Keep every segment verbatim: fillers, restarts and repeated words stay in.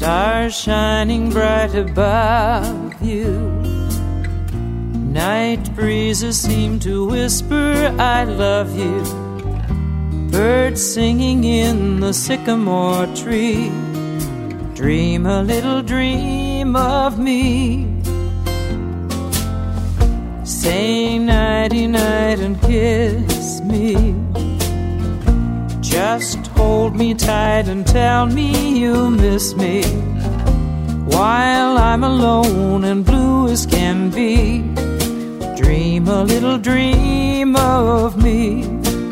Stars shining bright above you. Night breezes seem to whisper, I love you. Birds singing in the sycamore tree. Dream a little dream of me. Say nighty-night and kiss me. Just hold me tight and tell me you miss me. While I'm alone and blue as can be, dream a little dream of me.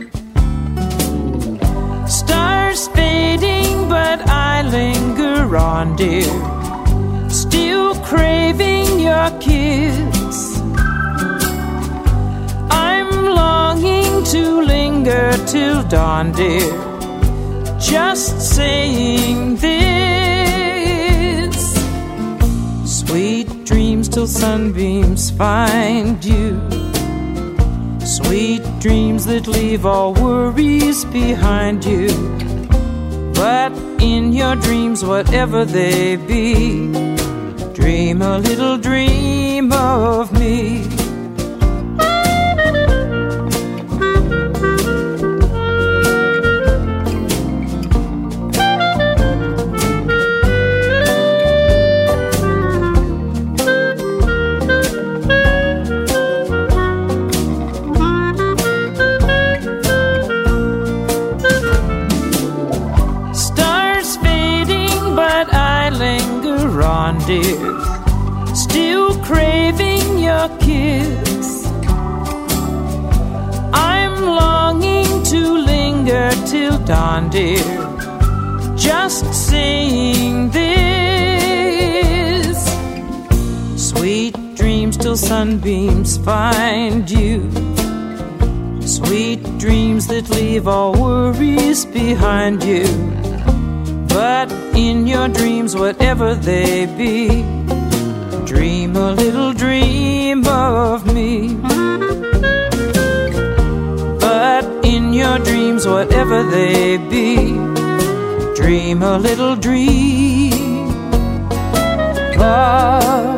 Stars fading, but I linger on, dear, still craving your kiss. I'm longing to linger till dawn, dear, just saying this. Sweet dreams till sunbeams find you. Sweet dreams that leave all worries behind you. But in your dreams, whatever they be, dream a little dream of me. Dear, still craving your kiss. I'm longing to linger till dawn, dear, just saying this. Sweet dreams till sunbeams find you. Sweet dreams that leave all worries behind you. But in your dreams, whatever they be, dream a little dream of me. But in your dreams, whatever they be, dream a little dream of